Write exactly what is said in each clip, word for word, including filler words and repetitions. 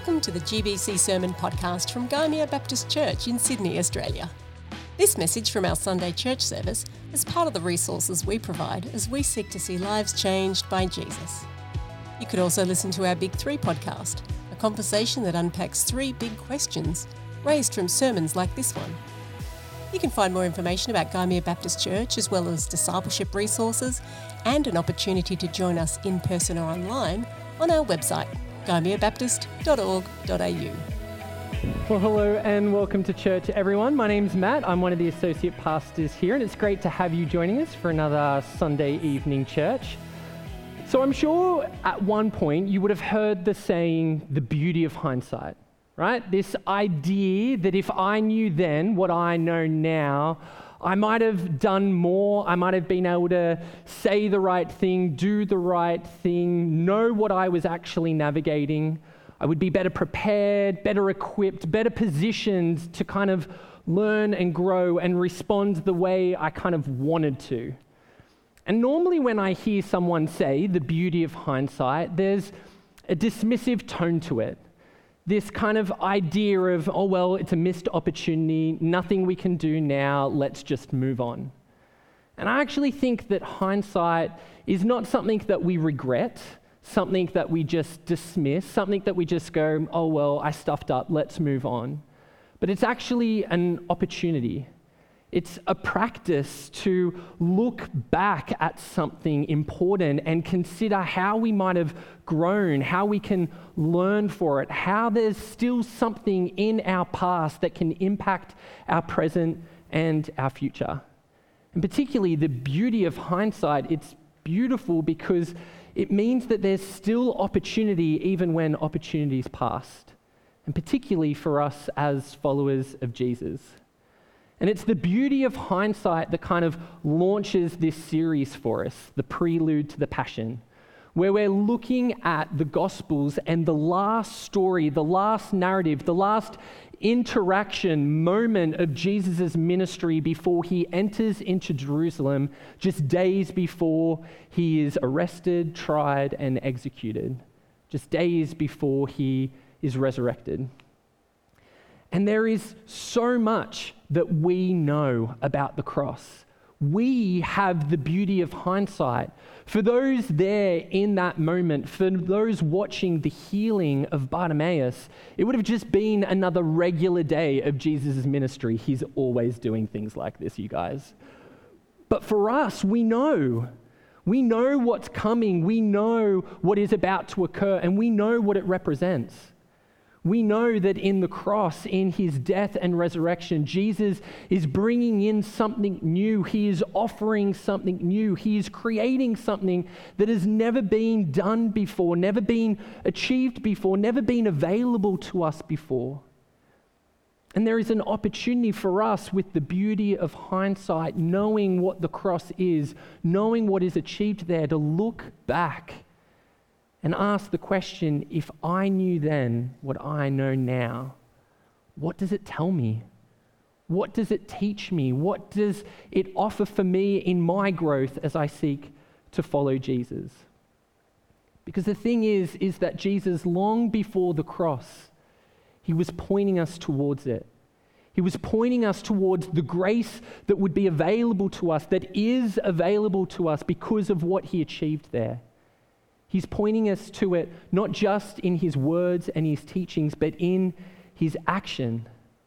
Welcome to the G B C Sermon Podcast from Gymea Baptist Church in Sydney, Australia. This message from our Sunday church service is part of the resources we provide as we seek to see lives changed by Jesus. You could also listen to our Big Three podcast, a conversation that unpacks three big questions raised from sermons like this one. You can find more information about Gymea Baptist Church, as well as discipleship resources and an opportunity to join us in person or online on our website, gymea baptist dot org dot a u. Well, hello and welcome to church, everyone. My name's Matt. I'm one of the associate pastors here, and it's great to have you joining us for another Sunday evening church. So I'm sure at one point you would have heard the saying, the beauty of hindsight, right? This idea that if I knew then what I know now, I might have done more, I might have been able to say the right thing, do the right thing, know what I was actually navigating. I would be better prepared, better equipped, better positioned to kind of learn and grow and respond the way I kind of wanted to. And normally when I hear someone say the beauty of hindsight, there's a dismissive tone to it. This kind of idea of, oh, well, it's a missed opportunity, nothing we can do now, let's just move on. And I actually think that hindsight is not something that we regret, something that we just dismiss, something that we just go, oh, well, I stuffed up, let's move on. But it's actually an opportunity. It's a practice to look back at something important and consider how we might have grown, how we can learn for it, how there's still something in our past that can impact our present and our future. And particularly the beauty of hindsight, it's beautiful because it means that there's still opportunity even when opportunity's passed, and particularly for us as followers of Jesus. And it's the beauty of hindsight that kind of launches this series for us, the prelude to the Passion, where we're looking at the Gospels and the last story, the last narrative, the last interaction, moment of Jesus' ministry before he enters into Jerusalem, just days before he is arrested, tried, and executed, just days before he is resurrected. And there is so much that we know about the cross. We have the beauty of hindsight. For those there in that moment, for those watching the healing of Bartimaeus, it would have just been another regular day of Jesus' ministry. He's always doing things like this, you guys. But for us, we know. We know what's coming. We know what is about to occur, and we know what it represents. We know that in the cross, in his death and resurrection, Jesus is bringing in something new. He is offering something new. He is creating something that has never been done before, never been achieved before, never been available to us before. And there is an opportunity for us with the beauty of hindsight, knowing what the cross is, knowing what is achieved there, to look back and ask the question, if I knew then what I know now, what does it tell me? What does it teach me? What does it offer for me in my growth as I seek to follow Jesus? Because the thing is, is that Jesus, long before the cross, he was pointing us towards it. He was pointing us towards the grace that would be available to us, that is available to us because of what he achieved there. He's pointing us to it, not just in his words and his teachings, but in his action.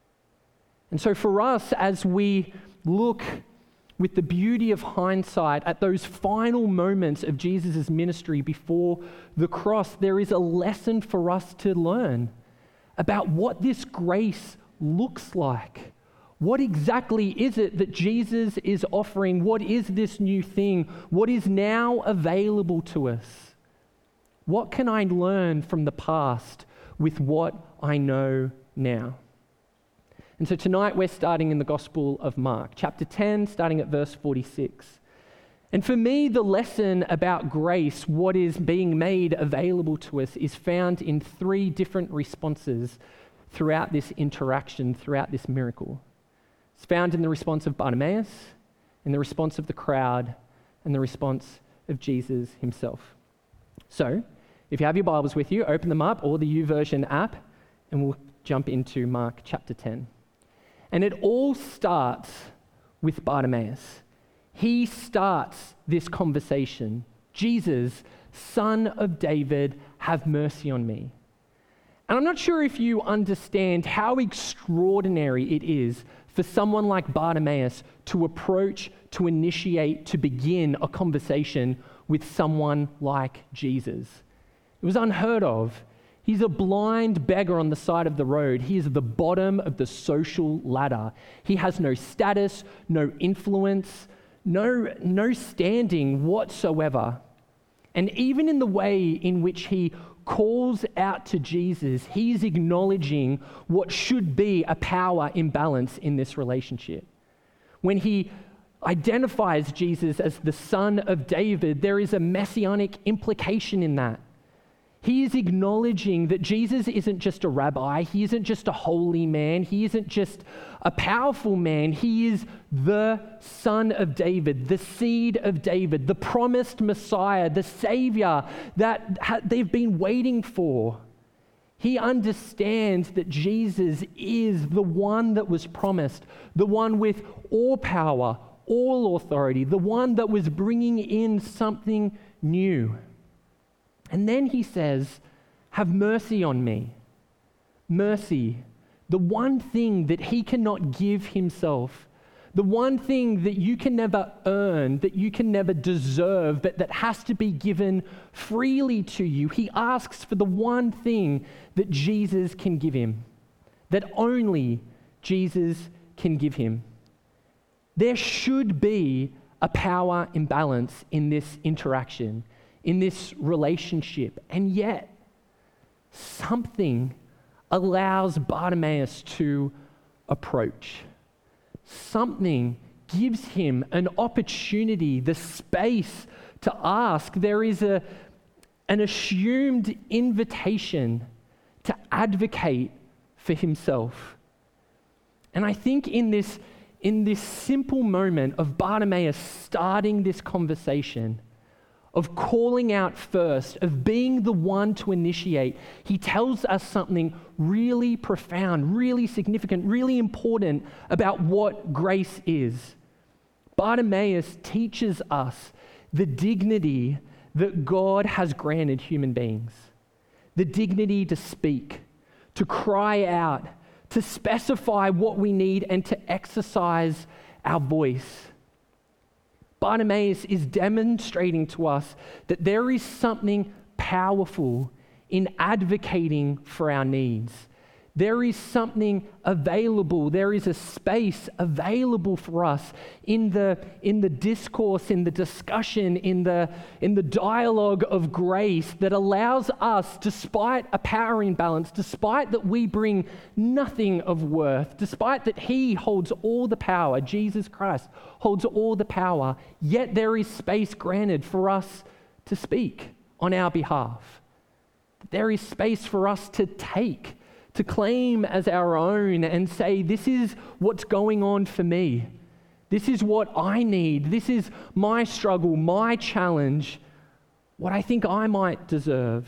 And so for us, as we look with the beauty of hindsight at those final moments of Jesus' ministry before the cross, there is a lesson for us to learn about what this grace looks like. What exactly is it that Jesus is offering? What is this new thing? What is now available to us? What can I learn from the past with what I know now? And so tonight we're starting in the Gospel of Mark, chapter ten, starting at verse forty-six. And for me, the lesson about grace, what is being made available to us, is found in three different responses throughout this interaction, throughout this miracle. It's found in the response of Bartimaeus, in the response of the crowd, and the response of Jesus himself. So, if you have your Bibles with you, open them up, or the YouVersion app, and we'll jump into Mark chapter ten. And it all starts with Bartimaeus. He starts this conversation. Jesus, Son of David, have mercy on me. And I'm not sure if you understand how extraordinary it is for someone like Bartimaeus to approach, to initiate, to begin a conversation with someone like Jesus. It was unheard of. He's a blind beggar on the side of the road. He is the bottom of the social ladder. He has no status, no influence, no, no standing whatsoever. And even in the way in which he calls out to Jesus, he's acknowledging what should be a power imbalance in this relationship. When he identifies Jesus as the Son of David, there is a messianic implication in that. He is acknowledging that Jesus isn't just a rabbi, he isn't just a holy man, he isn't just a powerful man, he is the Son of David, the seed of David, the promised Messiah, the Savior that ha- they've been waiting for. He understands that Jesus is the one that was promised, the one with all power, all authority, the one that was bringing in something new. And then he says, have mercy on me. Mercy, the one thing that he cannot give himself, the one thing that you can never earn, that you can never deserve, but that has to be given freely to you. He asks for the one thing that Jesus can give him, that only Jesus can give him. There should be a power imbalance in this interaction, in this relationship, and yet something allows Bartimaeus to approach. Something gives him an opportunity, the space to ask. There is a, an assumed invitation to advocate for himself. And I think in this, in this simple moment of Bartimaeus starting this conversation, of calling out first, of being the one to initiate, he tells us something really profound, really significant, really important about what grace is. Bartimaeus teaches us the dignity that God has granted human beings. The dignity to speak, to cry out, to specify what we need, and to exercise our voice. Bartimaeus is demonstrating to us that there is something powerful in advocating for our needs. There is something available, there is a space available for us in the, in the discourse, in the discussion, in the, in the dialogue of grace that allows us, despite a power imbalance, despite that we bring nothing of worth, despite that he holds all the power, Jesus Christ holds all the power, yet there is space granted for us to speak on our behalf. There is space for us to take, to claim as our own and say, this is what's going on for me. This is what I need. This is my struggle, my challenge, what I think I might deserve.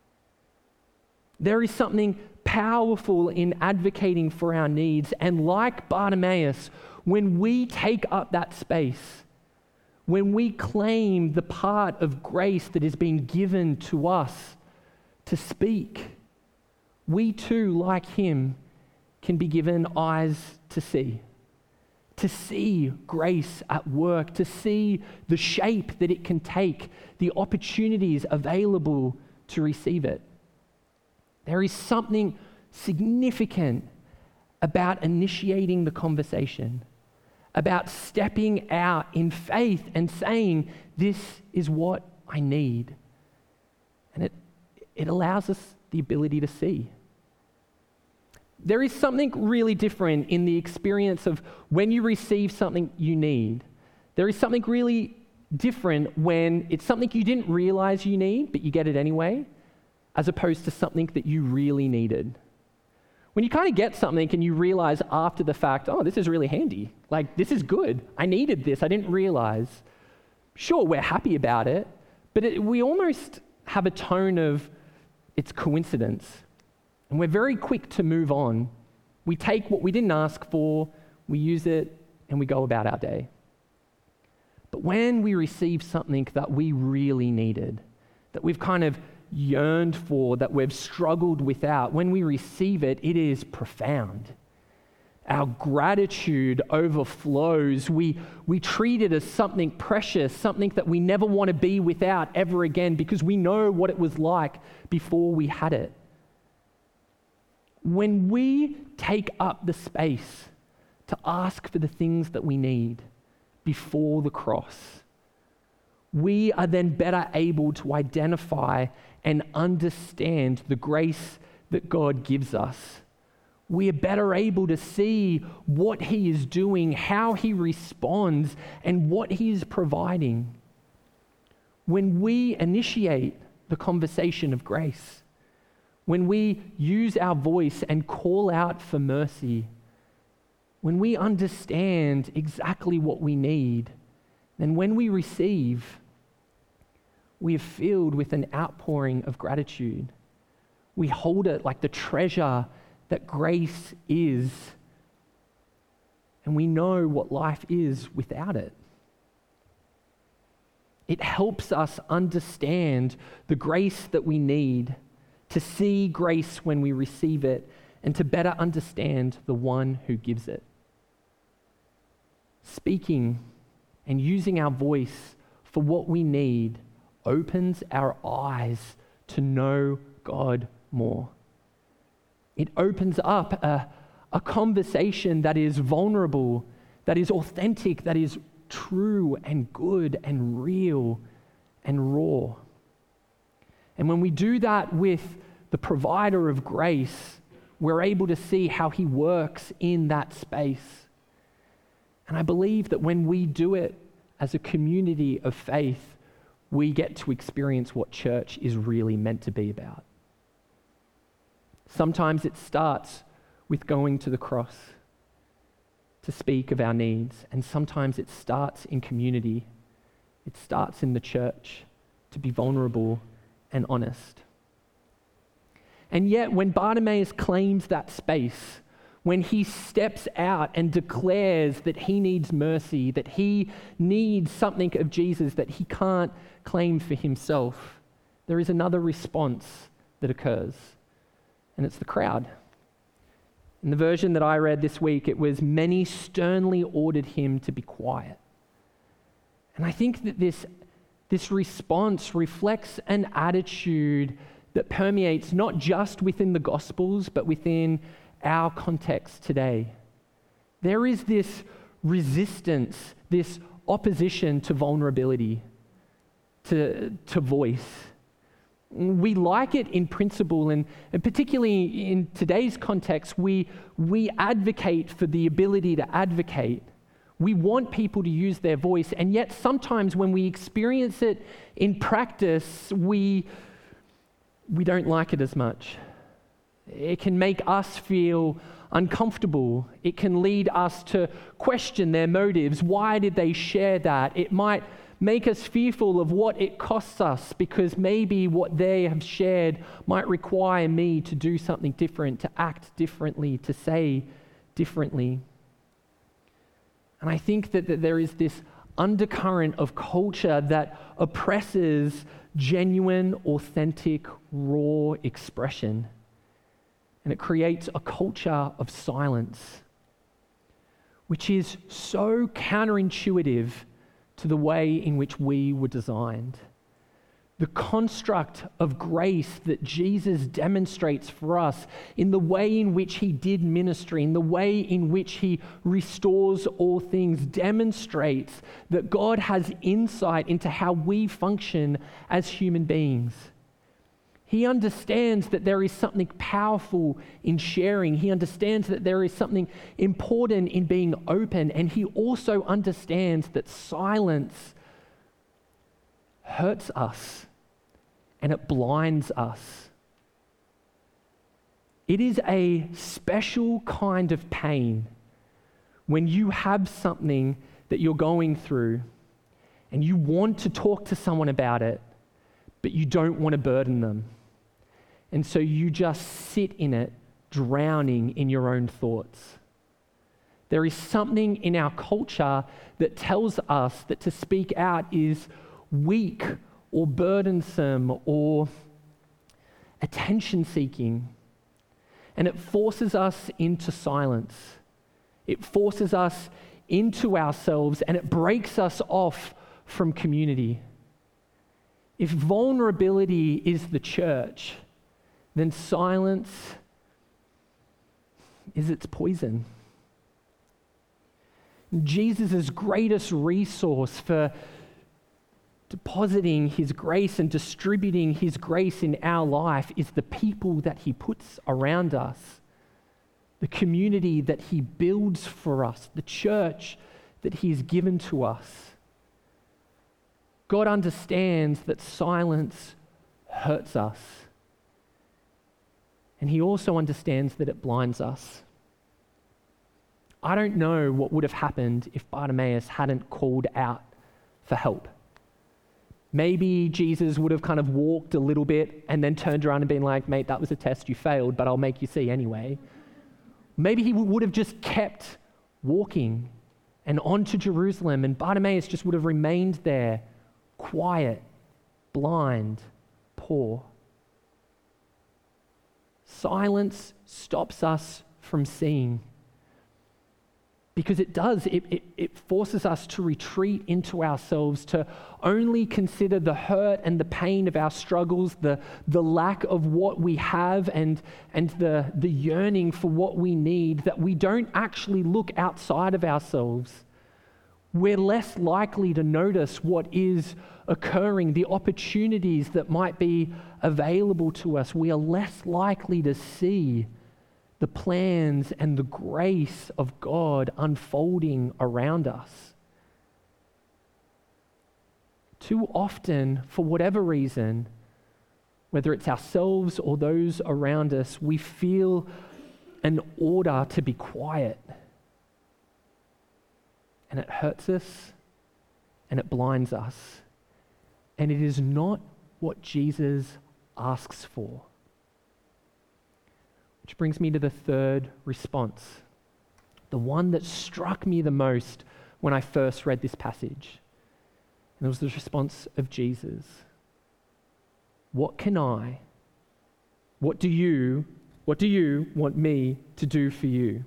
There is something powerful in advocating for our needs. And like Bartimaeus, when we take up that space, when we claim the part of grace that is being given to us to speak, we too, like him, can be given eyes to see, to see grace at work, to see the shape that it can take, the opportunities available to receive it. There is something significant about initiating the conversation, about stepping out in faith and saying, this is what I need. And it, it allows us the ability to see. There is something really different in the experience of when you receive something you need. There is something really different when it's something you didn't realize you need, but you get it anyway, as opposed to something that you really needed. When you kind of get something and you realize after the fact, oh, this is really handy. Like, this is good. I needed this. I didn't realize. Sure, we're happy about it, but it, we almost have a tone of it's coincidence. And we're very quick to move on. We take what we didn't ask for, we use it, and we go about our day. But when we receive something that we really needed, that we've kind of yearned for, that we've struggled without, when we receive it, it is profound. Our gratitude overflows. We, we treat it as something precious, something that we never want to be without ever again because we know what it was like before we had it. When we take up the space to ask for the things that we need before the cross, we are then better able to identify and understand the grace that God gives us. We are better able to see what He is doing, how He responds, and what He is providing. When we initiate the conversation of grace, when we use our voice and call out for mercy, when we understand exactly what we need, then when we receive, we are filled with an outpouring of gratitude. We hold it like the treasure that grace is, and we know what life is without it. It helps us understand the grace that we need, to see grace when we receive it, and to better understand the one who gives it. Speaking and using our voice for what we need opens our eyes to know God more. It opens up a, a conversation that is vulnerable, that is authentic, that is true and good and real and raw. And when we do that with the provider of grace, we're able to see how He works in that space. And I believe that when we do it as a community of faith, we get to experience what church is really meant to be about. Sometimes it starts with going to the cross to speak of our needs, and sometimes it starts in community. It starts in the church to be vulnerable and honest. And yet, when Bartimaeus claims that space, when he steps out and declares that he needs mercy, that he needs something of Jesus that he can't claim for himself, there is another response that occurs, and it's the crowd. In the version that I read this week, it was, many sternly ordered him to be quiet. And I think that this, this response reflects an attitude that permeates not just within the Gospels, but within our context today. There is this resistance, this opposition to vulnerability, to, to voice. We like it in principle, and, and particularly in today's context, we, we advocate for the ability to advocate. We want people to use their voice, and yet sometimes when we experience it in practice, we, we don't like it as much. It can make us feel uncomfortable. It can lead us to question their motives. Why did they share that? It might make us fearful of what it costs us, because maybe what they have shared might require me to do something different, to act differently, to say differently. And I think that, that there is this undercurrent of culture that oppresses genuine, authentic, raw expression. And it creates a culture of silence, which is so counterintuitive to the way in which we were designed. The construct of grace that Jesus demonstrates for us in the way in which he did ministry, in the way in which he restores all things, demonstrates that God has insight into how we function as human beings. He understands that there is something powerful in sharing. He understands that there is something important in being open. And he also understands that silence hurts us and it blinds us. It is a special kind of pain when you have something that you're going through and you want to talk to someone about it, but you don't want to burden them. And so you just sit in it, drowning in your own thoughts. There is something in our culture that tells us that to speak out is weak or burdensome or attention-seeking. And it forces us into silence. It forces us into ourselves, and it breaks us off from community. If vulnerability is the church, then silence is its poison. Jesus' greatest resource for depositing his grace and distributing his grace in our life is the people that he puts around us, the community that he builds for us, the church that he's given to us. God understands that silence hurts us, and he also understands that it blinds us. I don't know what would have happened if Bartimaeus hadn't called out for help. Maybe Jesus would have kind of walked a little bit and then turned around and been like, mate, that was a test, you failed, but I'll make you see anyway. Maybe he would have just kept walking and on to Jerusalem, and Bartimaeus just would have remained there, quiet, blind, poor. Silence stops us from seeing. Because it does, it, it, it forces us to retreat into ourselves, to only consider the hurt and the pain of our struggles, the, the lack of what we have and, and the, the yearning for what we need, that we don't actually look outside of ourselves. We're less likely to notice what is occurring, the opportunities that might be available to us. We are less likely to see the plans and the grace of God unfolding around us. Too often, for whatever reason, whether it's ourselves or those around us, we feel an order to be quiet. And it hurts us and it blinds us. And it is not what Jesus asks for. Which brings me to the third response, the one that struck me the most when I first read this passage. And it was the response of Jesus. What can I, what do you, what do you want me to do for you?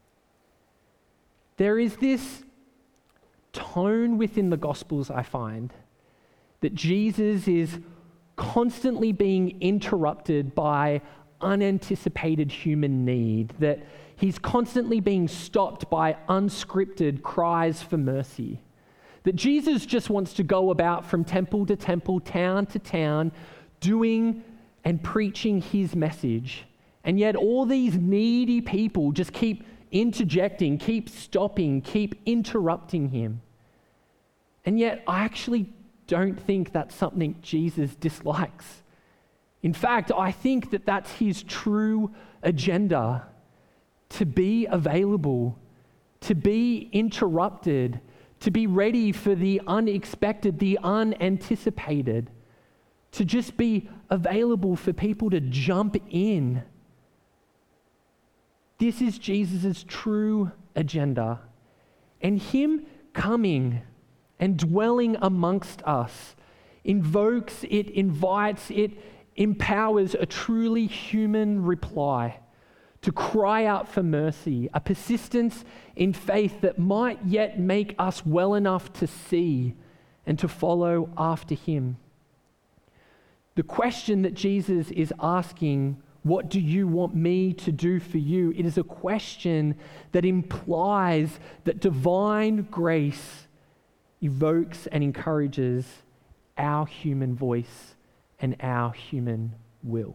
There is this tone within the Gospels, I find, that Jesus is constantly being interrupted by unanticipated human need, that he's constantly being stopped by unscripted cries for mercy, that Jesus just wants to go about from temple to temple, town to town, doing and preaching his message. And yet all these needy people just keep interjecting, keep stopping, keep interrupting him. And yet I actually don't think that's something Jesus dislikes. In fact, I think that that's his true agenda, to be available, to be interrupted, to be ready for the unexpected, the unanticipated, to just be available for people to jump in. This is Jesus' true agenda. And him coming and dwelling amongst us invokes, it invites, it empowers a truly human reply to cry out for mercy, a persistence in faith that might yet make us well enough to see and to follow after him. The question that Jesus is asking, what do you want me to do for you? It is a question that implies that divine grace evokes and encourages our human voice and our human will.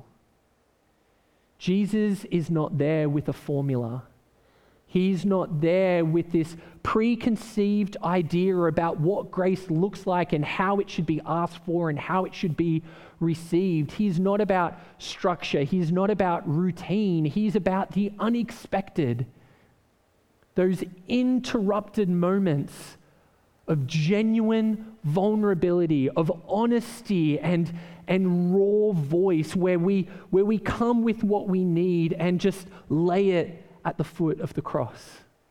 Jesus is not there with a formula. He's not there with this preconceived idea about what grace looks like and how it should be asked for and how it should be received. He's not about structure. He's not about routine. He's about the unexpected, those interrupted moments of genuine vulnerability, of honesty and, and raw voice where we, where we come with what we need and just lay it at the foot of the cross.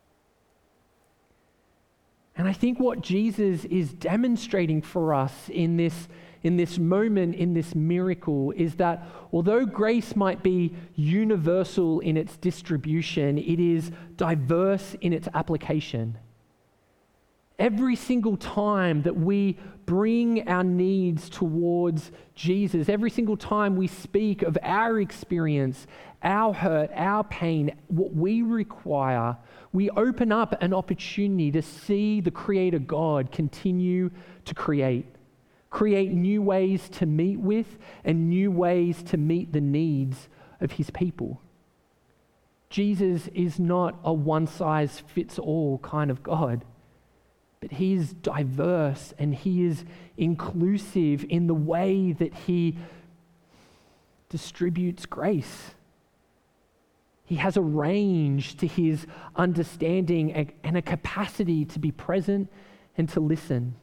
And I think what Jesus is demonstrating for us in this, in this moment, in this miracle, is that although grace might be universal in its distribution, it is diverse in its application. Every single time that we bring our needs towards Jesus, every single time we speak of our experience, our hurt, our pain, what we require, we open up an opportunity to see the Creator God continue to create. Create new ways to meet with and new ways to meet the needs of His people. Jesus is not a one-size-fits-all kind of God. But He is diverse and He is inclusive in the way that He distributes grace. He has a range to His understanding and a capacity to be present and to listen.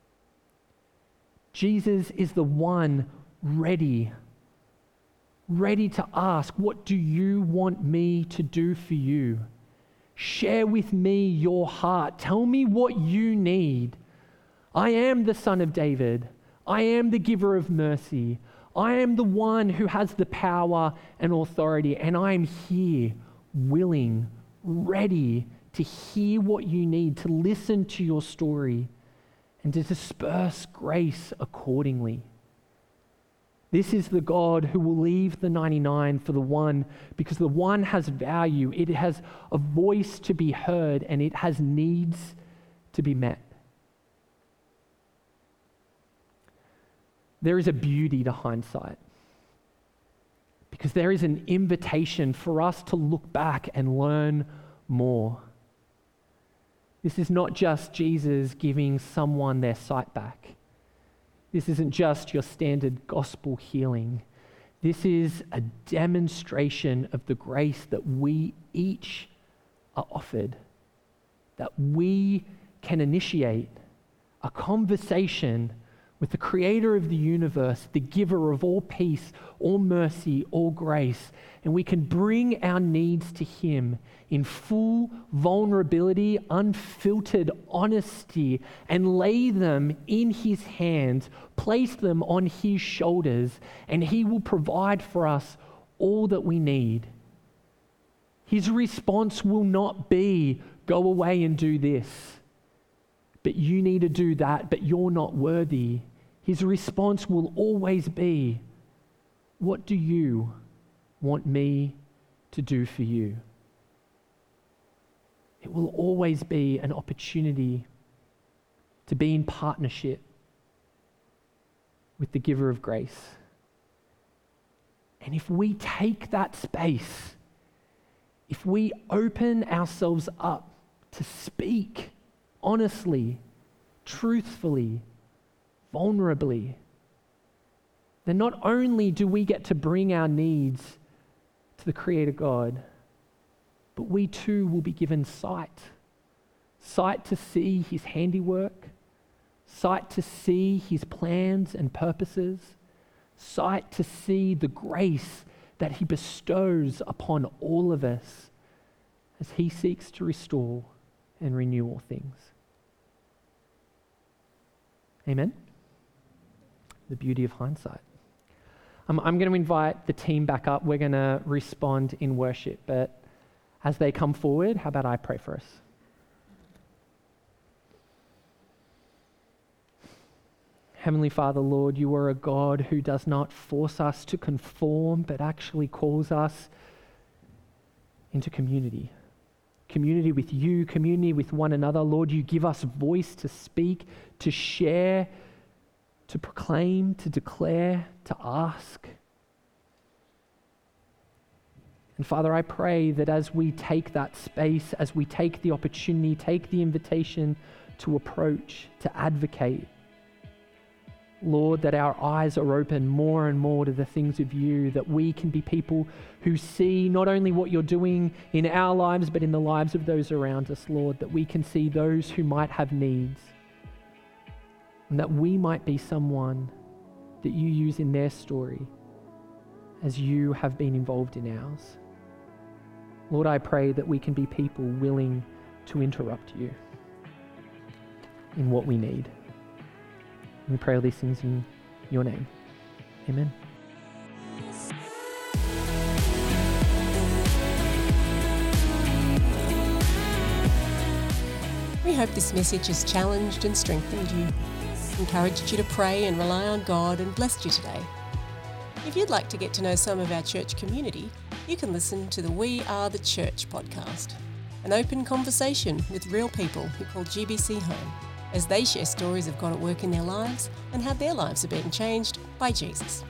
Jesus is the one ready, ready to ask, what do you want me to do for you? Share with me your heart. Tell me what you need. I am the Son of David. I am the giver of mercy. I am the one who has the power and authority, and I am here, willing, ready to hear what you need, to listen to your story, and to disperse grace accordingly. This is the God who will leave the ninety-nine for the one, because the one has value, it has a voice to be heard, and it has needs to be met. There is a beauty to hindsight, because there is an invitation for us to look back and learn more. This is not just Jesus giving someone their sight back. This isn't just your standard gospel healing. This is a demonstration of the grace that we each are offered, that we can initiate a conversation with the Creator of the universe, the giver of all peace, all mercy, all grace, and we can bring our needs to Him in full vulnerability, unfiltered honesty, and lay them in His hands, place them on His shoulders, and He will provide for us all that we need. His response will not be, go away and do this, but you need to do that, but you're not worthy. His response will always be, what do you want me to do for you? It will always be an opportunity to be in partnership with the giver of grace. And if we take that space, if we open ourselves up to speak honestly, truthfully, vulnerably, then not only do we get to bring our needs to the Creator God, but we too will be given sight. Sight to see His handiwork, sight to see His plans and purposes, sight to see the grace that He bestows upon all of us as He seeks to restore and renew all things. Amen? The beauty of hindsight. Um, I'm going to invite the team back up. We're going to respond in worship, but as they come forward, how about I pray for us? Heavenly Father, Lord, you are a God who does not force us to conform, but actually calls us into community. Community with you, community with one another. Lord, you give us voice to speak, to share, to proclaim, to declare, to ask. And Father, I pray that as we take that space, as we take the opportunity, take the invitation to approach, to advocate, Lord, that our eyes are open more and more to the things of you, that we can be people who see not only what you're doing in our lives, but in the lives of those around us, Lord, that we can see those who might have needs, and that we might be someone that you use in their story as you have been involved in ours. Lord, I pray that we can be people willing to interrupt you in what we need. We pray all these things in your name. Amen. We hope this message has challenged and strengthened you, encouraged you to pray and rely on God, and blessed you today. If you'd like to get to know some of our church community, you can listen to the We Are the Church podcast, an open conversation with real people who call G B C home, as they share stories of God at work in their lives and how their lives are being changed by Jesus.